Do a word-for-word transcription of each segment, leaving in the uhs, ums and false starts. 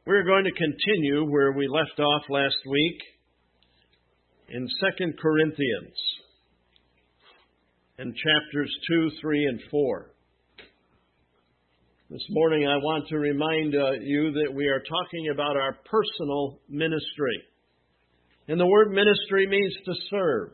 We're going to continue where we left off last week in Second Corinthians in chapters two, three, and four. This morning I want to remind uh, you that we are talking about our personal ministry. And the word ministry means to serve.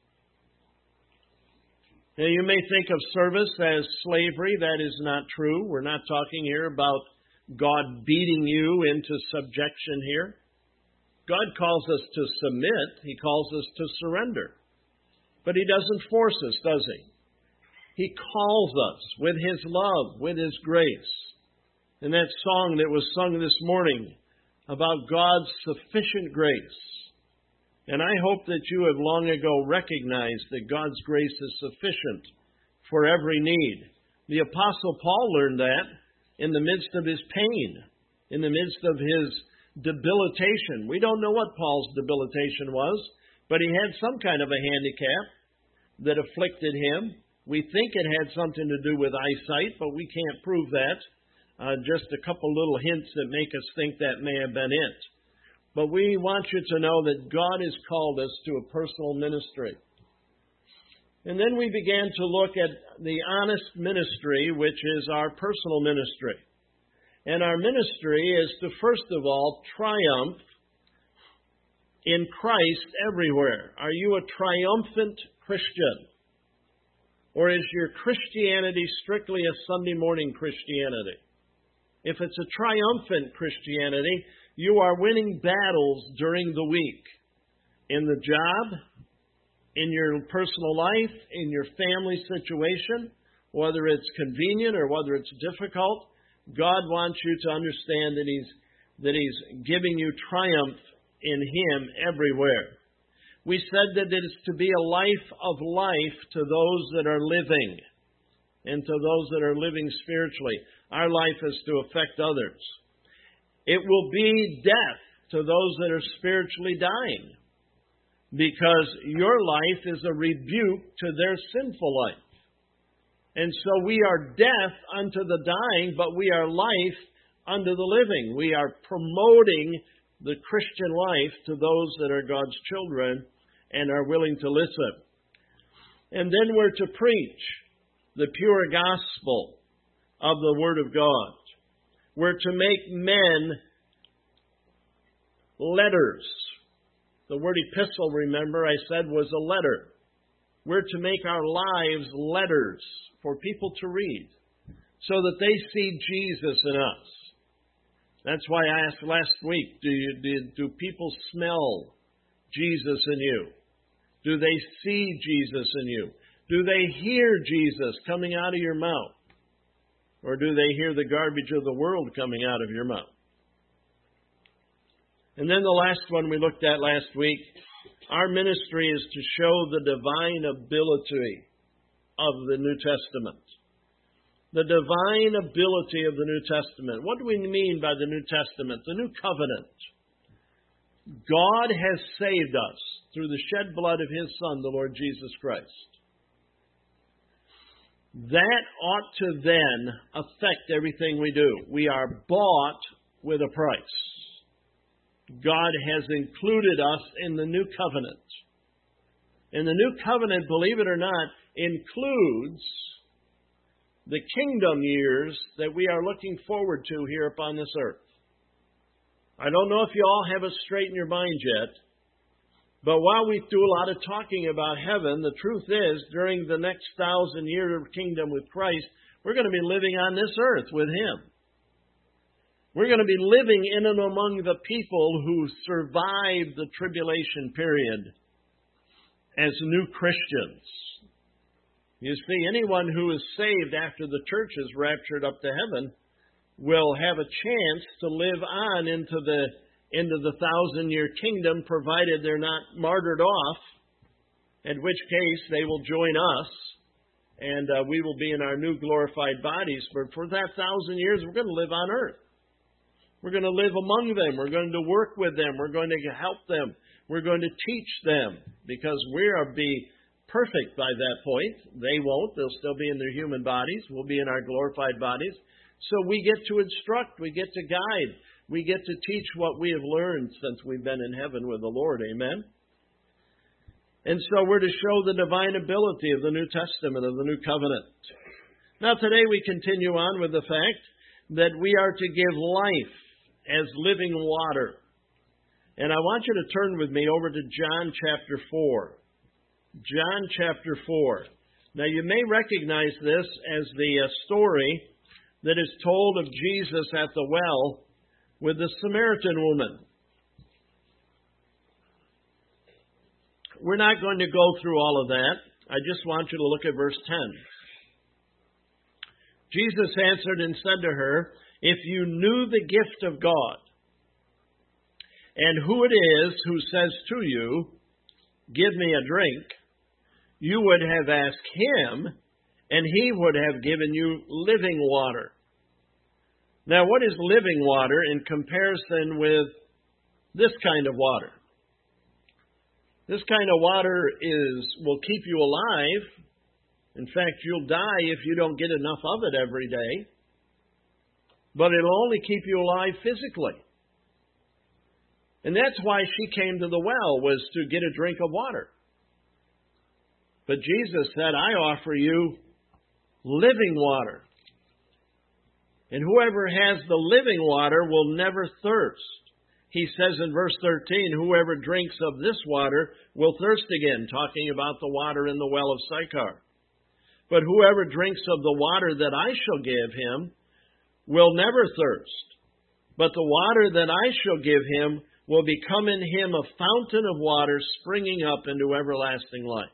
Now, you may think of service as slavery. That is not true. We're not talking here about God beating you into subjection here. God calls us to submit. He calls us to surrender. But He doesn't force us, does He? He calls us with His love, with His grace. And that song that was sung this morning about God's sufficient grace. And I hope that you have long ago recognized that God's grace is sufficient for every need. The Apostle Paul learned that in the midst of his pain, in the midst of his debilitation. We don't know what Paul's debilitation was, but he had some kind of a handicap that afflicted him. We think it had something to do with eyesight, but we can't prove that. Uh, just a couple little hints that make us think that may have been it. But we want you to know that God has called us to a personal ministry. And then we began to look at the honest ministry, which is our personal ministry. And our ministry is to, first of all, triumph in Christ everywhere. Are you a triumphant Christian? Or is your Christianity strictly a Sunday morning Christianity? If it's a triumphant Christianity, you are winning battles during the week. In the job, in your personal life, in your family situation, whether it's convenient or whether it's difficult, God wants you to understand that He's that He's giving you triumph in Him everywhere. We said that it is to be a life of life to those that are living and to those that are living spiritually. Our life is to affect others. It will be death to those that are spiritually dying, because your life is a rebuke to their sinful life. And so we are death unto the dying, but we are life unto the living. We are promoting the Christian life to those that are God's children and are willing to listen. And then we're to preach the pure gospel of the Word of God. We're to make men letters. The word epistle, remember, I said was a letter. We're to make our lives letters for people to read so that they see Jesus in us. That's why I asked last week, do, you, do, do people smell Jesus in you? Do they see Jesus in you? Do they hear Jesus coming out of your mouth? Or do they hear the garbage of the world coming out of your mouth? And then the last one we looked at last week, our ministry is to show the divine ability of the New Testament. The divine ability of the New Testament. What do we mean by the New Testament? The New Covenant. God has saved us through the shed blood of His Son, the Lord Jesus Christ. That ought to then affect everything we do. We are bought with a price. God has included us in the new covenant. And the new covenant, believe it or not, includes the kingdom years that we are looking forward to here upon this earth. I don't know if you all have it straight in your mind yet, but while we do a lot of talking about heaven, the truth is, during the next thousand year of kingdom with Christ, we're going to be living on this earth with Him. We're going to be living in and among the people who survived the tribulation period as new Christians. You see, anyone who is saved after the church is raptured up to heaven will have a chance to live on into the into the thousand-year kingdom, provided they're not martyred off, in which case they will join us, and uh, we will be in our new glorified bodies. But for that thousand years, we're going to live on earth. We're going to live among them. We're going to work with them. We're going to help them. We're going to teach them, because we are be perfect by that point. They won't. They'll still be in their human bodies. We'll be in our glorified bodies. So we get to instruct. We get to guide. we get to teach what we have learned since we've been in heaven with the Lord. Amen? And so we're to show the divine ability of the New Testament, of the New Covenant. Now today we continue on with the fact that we are to give life as living water. And I want you to turn with me over to John chapter four. John chapter four. Now you may recognize this as the uh, story that is told of Jesus at the well with the Samaritan woman. We're not going to go through all of that. I just want you to look at verse ten. Jesus answered and said to her, "If you knew the gift of God, and who it is who says to you, 'Give me a drink,' you would have asked him, and he would have given you living water." Now, what is living water in comparison with this kind of water? This kind of water is will keep you alive. In fact, you'll die if you don't get enough of it every day. But it'll only keep you alive physically. And that's why she came to the well, was to get a drink of water. But Jesus said, "I offer you living water. And whoever has the living water will never thirst." He says in verse thirteen, "Whoever drinks of this water will thirst again," talking about the water in the well of Sychar. "But whoever drinks of the water that I shall give him will never thirst. But the water that I shall give him will become in him a fountain of water springing up into everlasting life."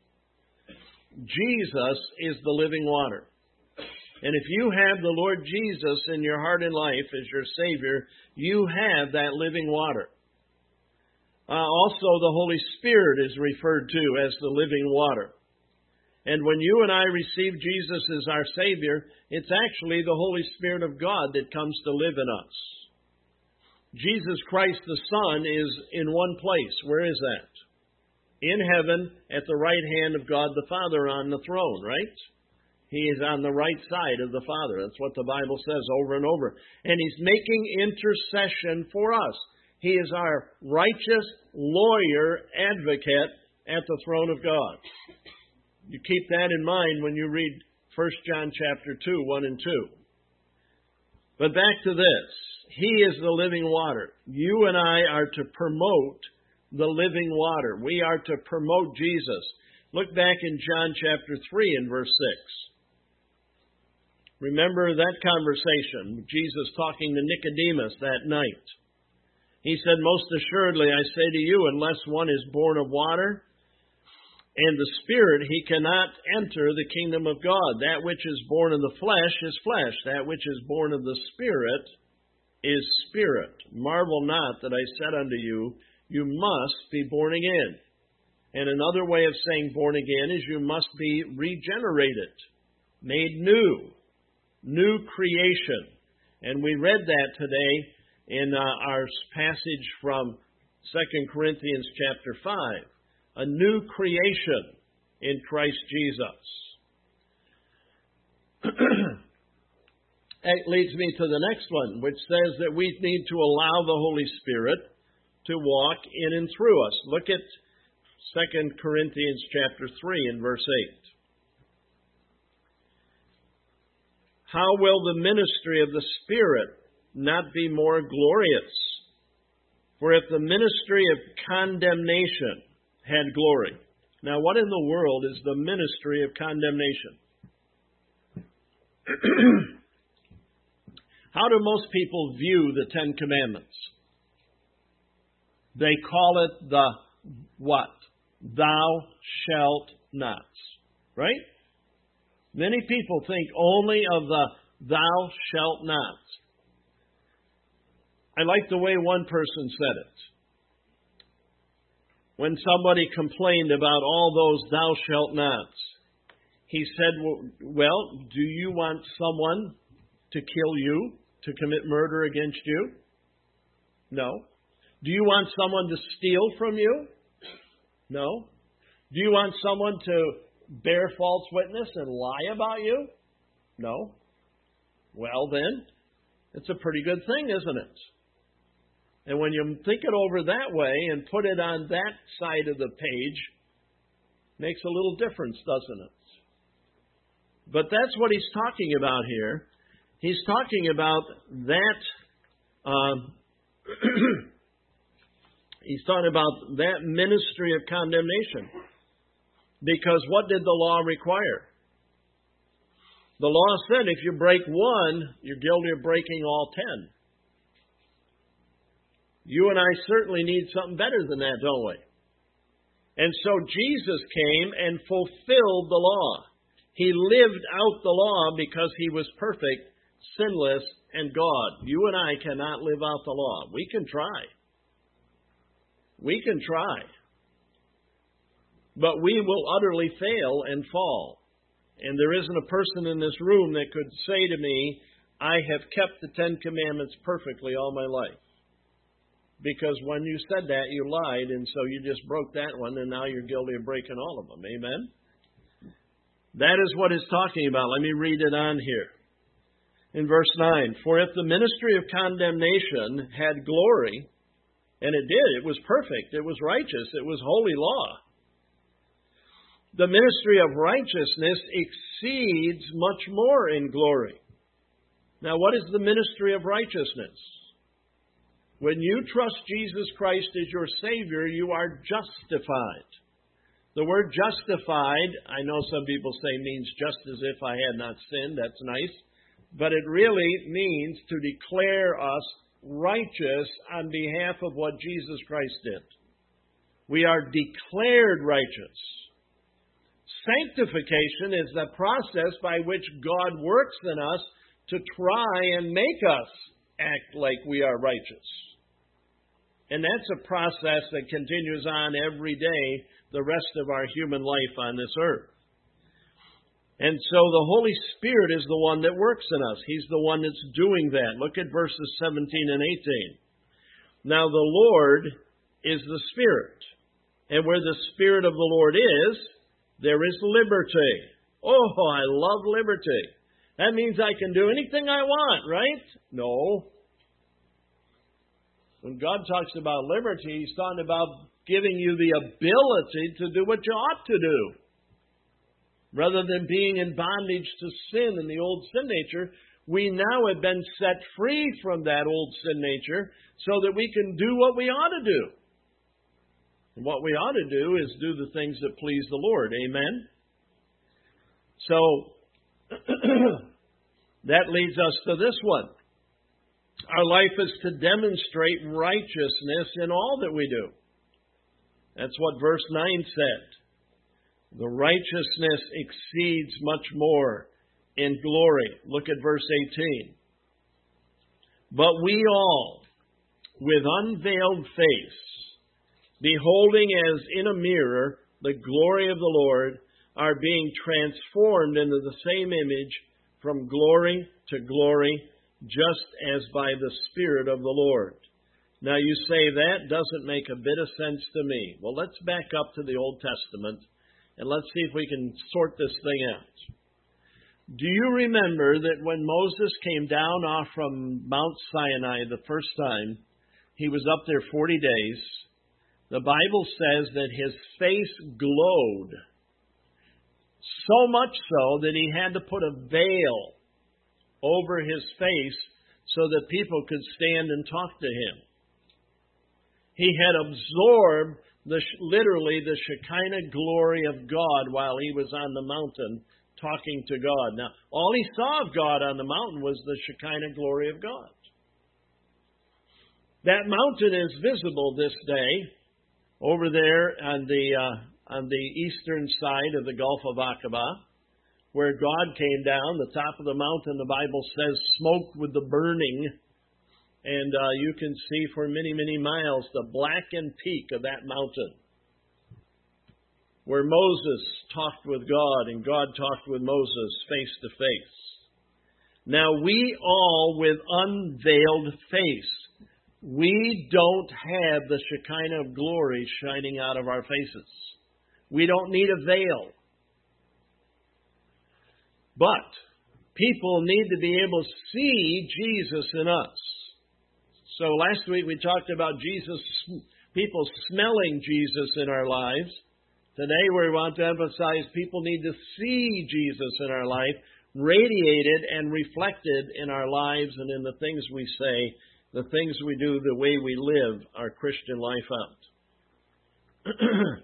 Jesus is the living water. And if you have the Lord Jesus in your heart and life as your Savior, you have that living water. Uh, also, the Holy Spirit is referred to as the living water. And when you and I receive Jesus as our Savior, it's actually the Holy Spirit of God that comes to live in us. Jesus Christ the Son is in one place. Where is that? In heaven, at the right hand of God the Father on the throne, right? He is on the right side of the Father. That's what the Bible says over and over. And He's making intercession for us. He is our righteous lawyer advocate at the throne of God. You keep that in mind when you read First John chapter two, one and two. But back to this. He is the living water. You and I are to promote the living water. We are to promote Jesus. Look back in John chapter three and verse six. Remember that conversation, Jesus talking to Nicodemus that night. He said, "Most assuredly, I say to you, unless one is born of water and the Spirit, he cannot enter the kingdom of God. That which is born of the flesh is flesh. That which is born of the Spirit is spirit. Marvel not that I said unto you, you must be born again." And another way of saying born again is you must be regenerated, made new, new creation. And we read that today in uh, our passage from Second Corinthians chapter five. A new creation in Christ Jesus. That leads me to the next one, which says that we need to allow the Holy Spirit to walk in and through us. Look at Second Corinthians chapter three and verse eight. How will the ministry of the Spirit not be more glorious? For if the ministry of condemnation had glory. Now, what in the world is the ministry of condemnation? How do most people view the Ten Commandments? They call it the what? Thou shalt not. Right? Many people think only of the thou shalt not. I like the way one person said it. When somebody complained about all those thou shalt nots, he said, well, do you want someone to kill you, to commit murder against you? No. Do you want someone to steal from you? No. Do you want someone to bear false witness and lie about you? No. Well then, it's a pretty good thing, isn't it? And when you think it over that way and put it on that side of the page, makes a little difference, doesn't it? But that's what he's talking about here. He's talking about that, um, he's talking about that ministry of condemnation. Because what did the law require? The law said if you break one, you're guilty of breaking all ten. You and I certainly need something better than that, don't we? And so Jesus came and fulfilled the law. He lived out the law because he was perfect, sinless, and God. You and I cannot live out the law. We can try. We can try. But we will utterly fail and fall. And there isn't a person in this room that could say to me, I have kept the Ten Commandments perfectly all my life. Because when you said that, you lied, and so you just broke that one, and now you're guilty of breaking all of them. Amen? That is what it's talking about. Let me read it on here. In verse nine, for if the ministry of condemnation had glory, and it did, it was perfect, it was righteous, it was holy law, the ministry of righteousness exceeds much more in glory. Now, what is the ministry of righteousness? When you trust Jesus Christ as your Savior, you are justified. The word justified, I know some people say means just as if I had not sinned. That's nice. But it really means to declare us righteous on behalf of what Jesus Christ did. We are declared righteous. Sanctification is the process by which God works in us to try and make us act like we are righteous. And that's a process that continues on every day, the rest of our human life on this earth. And so the Holy Spirit is the one that works in us. He's the one that's doing that. Look at verses seventeen and eighteen. Now the Lord is the Spirit. And where the Spirit of the Lord is, there is liberty. Oh, I love liberty. That means I can do anything I want, right? No. When God talks about liberty, He's talking about giving you the ability to do what you ought to do. Rather than being in bondage to sin and the old sin nature, we now have been set free from that old sin nature so that we can do what we ought to do. And what we ought to do is do the things that please the Lord. Amen? So, that leads us to this one. Our life is to demonstrate righteousness in all that we do. That's what verse nine said. The righteousness exceeds much more in glory. Look at verse eighteen. But we all, with unveiled face, beholding as in a mirror the glory of the Lord, are being transformed into the same image from glory to glory, just as by the Spirit of the Lord. Now you say that doesn't make a bit of sense to me. Well, let's back up to the Old Testament and let's see if we can sort this thing out. Do you remember that when Moses came down off from Mount Sinai the first time, he was up there forty days. The Bible says that his face glowed, so much so that he had to put a veil over his face so that people could stand and talk to him. He had absorbed the, literally the Shekinah glory of God while he was on the mountain talking to God. Now, all he saw of God on the mountain was the Shekinah glory of God. That mountain is visible this day over there on the uh, on the eastern side of the Gulf of Aqaba, where God came down. The top of the mountain, the Bible says, smoked with the burning. And uh, you can see for many, many miles the blackened peak of that mountain, where Moses talked with God and God talked with Moses face to face. Now we all with unveiled face, we don't have the Shekinah of glory shining out of our faces. We don't need a veil. But people need to be able to see Jesus in us. So last week we talked about Jesus, people smelling Jesus in our lives. Today we want to emphasize people need to see Jesus in our life, radiated and reflected in our lives and in the things we say, the things we do, the way we live our Christian life out.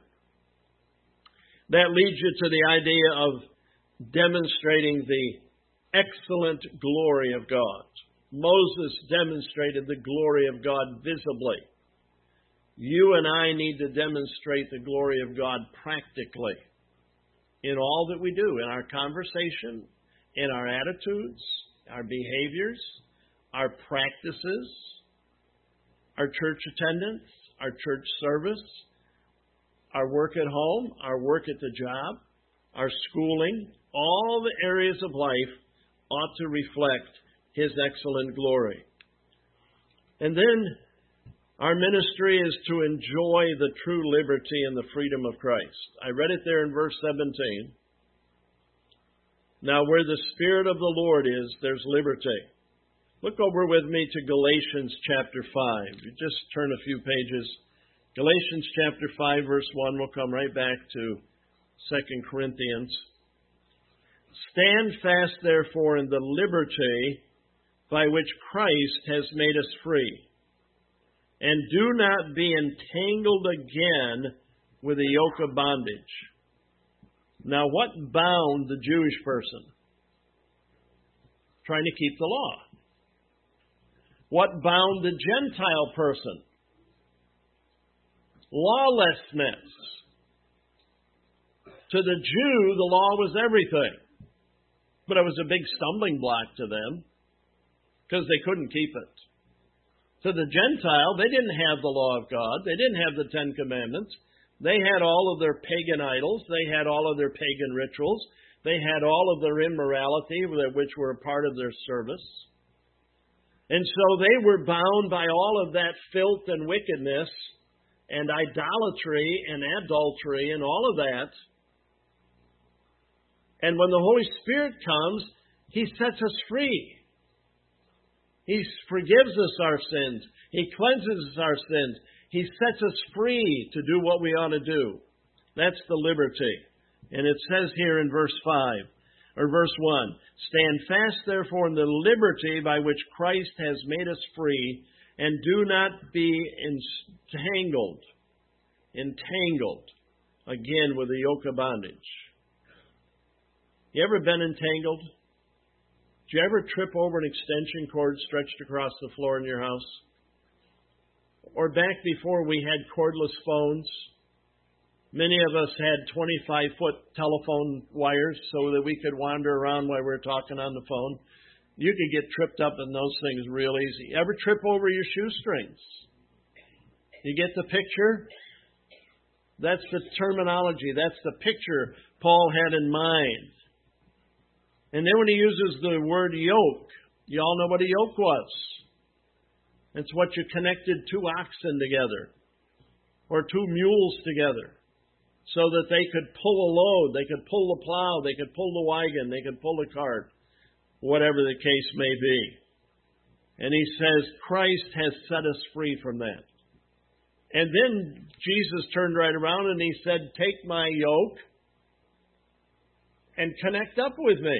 That leads you to the idea of demonstrating the excellent glory of God. Moses demonstrated the glory of God visibly. You and I need to demonstrate the glory of God practically in all that we do, in our conversation, in our attitudes, our behaviors, our practices, our church attendance, our church service, our work at home, our work at the job, our schooling. All the areas of life ought to reflect His excellent glory. And then our ministry is to enjoy the true liberty and the freedom of Christ. I read it there in verse seventeen. Now, where the Spirit of the Lord is, there's liberty. Look over with me to Galatians chapter five. You just turn a few pages. Galatians chapter five, verse one. We'll come right back to Second Corinthians. Stand fast, therefore, in the liberty by which Christ has made us free. And do not be entangled again with a yoke of bondage. Now, what bound the Jewish person? Trying to keep the law. What bound the Gentile person? Lawlessness. To the Jew, the law was everything. But it was a big stumbling block to them because they couldn't keep it. To the Gentile, they didn't have the law of God. They didn't have the Ten Commandments. They had all of their pagan idols. They had all of their pagan rituals. They had all of their immorality, which were a part of their service. And so they were bound by all of that filth and wickedness and idolatry and adultery and all of that. And when the Holy Spirit comes, He sets us free. He forgives us our sins. He cleanses our sins. He sets us free to do what we ought to do. That's the liberty. And it says here in verse five, or verse one, stand fast therefore in the liberty by which Christ has made us free, and do not be entangled, entangled, again with a yoke of bondage. You ever been entangled? Did you ever trip over an extension cord stretched across the floor in your house? Or back before we had cordless phones, many of us had twenty-five foot telephone wires so that we could wander around while we were talking on the phone. You could get tripped up in those things real easy. Ever trip over your shoestrings? You get the picture? That's the terminology. That's the picture Paul had in mind. And then when he uses the word yoke, you all know what a yoke was. It's what you connected two oxen together or two mules together so that they could pull a load, they could pull the plow, they could pull the wagon, they could pull the cart, whatever the case may be. And he says, Christ has set us free from that. And then Jesus turned right around and he said, take my yoke and connect up with me.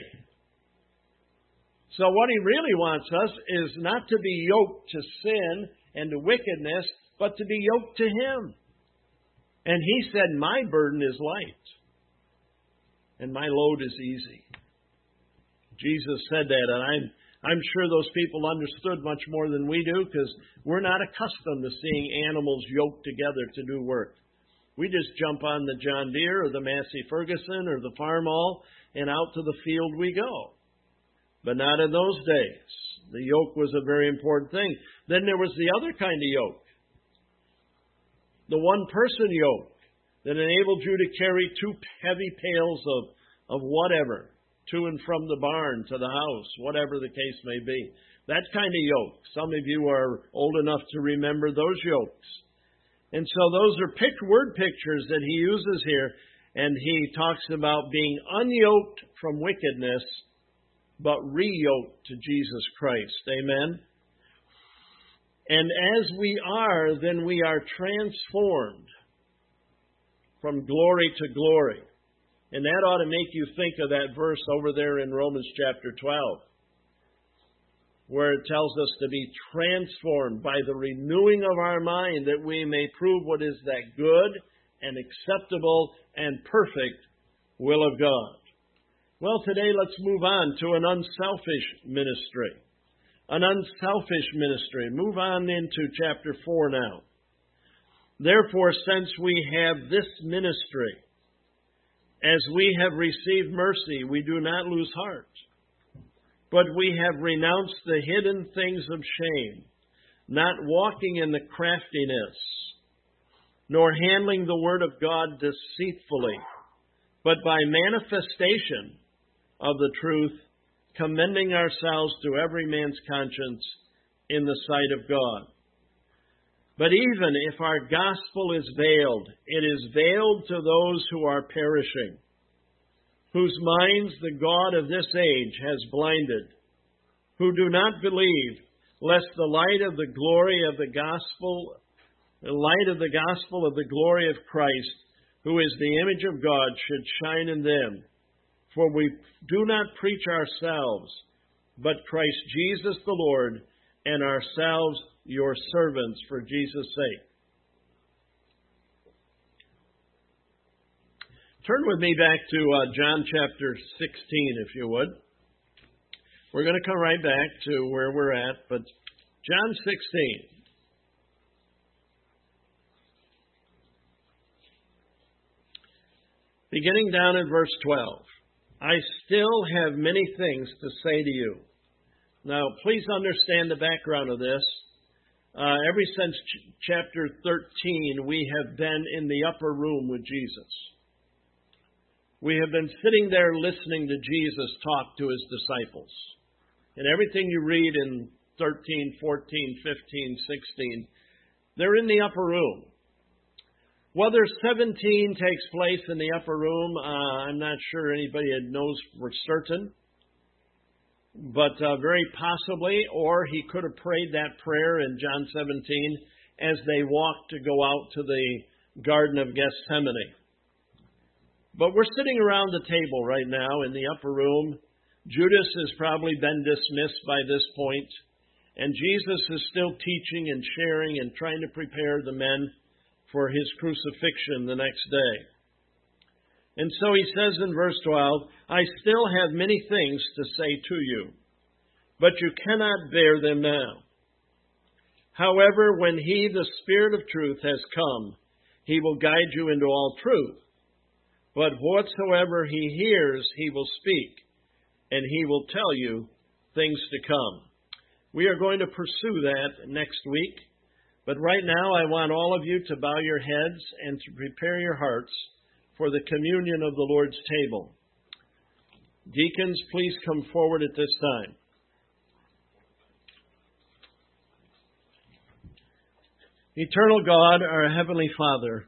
So what He really wants us is not to be yoked to sin and to wickedness, but to be yoked to Him. And He said, my burden is light, and my load is easy. Jesus said that, and I'm, I'm sure those people understood much more than we do, because we're not accustomed to seeing animals yoked together to do work. We just jump on the John Deere or the Massey Ferguson or the Farmall, and out to the field we go. But not in those days. The yoke was a very important thing. Then there was the other kind of yoke. The one-person yoke that enabled you to carry two heavy pails of, of whatever to and from the barn to the house, whatever the case may be. That kind of yoke. Some of you are old enough to remember those yokes. And so those are pic- word pictures that he uses here. And he talks about being unyoked from wickedness, but re-yoked to Jesus Christ. Amen? And as we are, then we are transformed from glory to glory. And that ought to make you think of that verse over there in Romans chapter twelve, where it tells us to be transformed by the renewing of our mind, that we may prove what is that good and acceptable and perfect will of God. Well, today let's move on to an unselfish ministry. An unselfish ministry. Move on into chapter four now. Therefore, since we have this ministry, as we have received mercy, we do not lose heart. But we have renounced the hidden things of shame, not walking in the craftiness, nor handling the word of God deceitfully, but by manifestation of the truth, commending ourselves to every man's conscience in the sight of God. But even if our gospel is veiled, it is veiled to those who are perishing, whose minds the God of this age has blinded, who do not believe, lest the light of the glory of the gospel, the light of the gospel of the glory of Christ, who is the image of God, should shine in them. For we do not preach ourselves, but Christ Jesus the Lord, and ourselves your servants for Jesus' sake. Turn with me back to uh, John chapter sixteen, if you would. We're going to come right back to where we're at, but John sixteen. Beginning down in verse twelve. I still have many things to say to you. Now, please understand the background of this. Uh, ever since ch- chapter thirteen, we have been in the upper room with Jesus. We have been sitting there listening to Jesus talk to his disciples. And everything you read in thirteen, fourteen, fifteen, sixteen, they're in the upper room. Whether seventeen takes place in the upper room, uh, I'm not sure anybody knows for certain. But uh, very possibly, or he could have prayed that prayer in John seventeen as they walked to go out to the Garden of Gethsemane. But we're sitting around the table right now in the upper room. Judas has probably been dismissed by this point, and Jesus is still teaching and sharing and trying to prepare the men for his crucifixion the next day. And so he says in verse twelve, I still have many things to say to you, but you cannot bear them now. However, when he, the Spirit of truth, has come, he will guide you into all truth. But whatsoever he hears, he will speak, and he will tell you things to come. We are going to pursue that next week. But right now, I want all of you to bow your heads and to prepare your hearts for the communion of the Lord's table. Deacons, please come forward at this time. Eternal God, our Heavenly Father,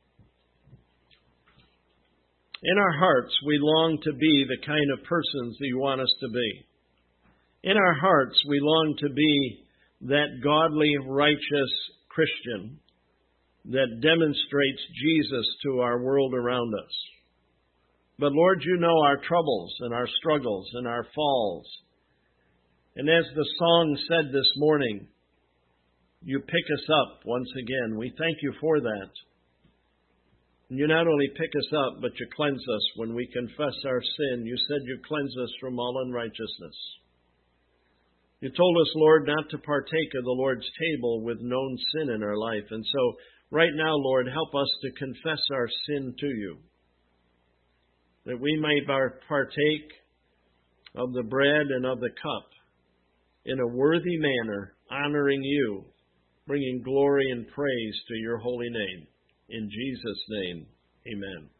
in our hearts we long to be the kind of persons that you want us to be. In our hearts we long to be that godly, righteous Christian that demonstrates Jesus to our world around us. But Lord, you know our troubles and our struggles and our falls. And as the song said this morning, you pick us up once again. We thank you for that. And you not only pick us up, but you cleanse us when we confess our sin. You said you cleanse us from all unrighteousness. You told us, Lord, not to partake of the Lord's table with known sin in our life. And so, right now, Lord, help us to confess our sin to you, that we may partake of the bread and of the cup in a worthy manner, honoring you, bringing glory and praise to your holy name. In Jesus' name, amen.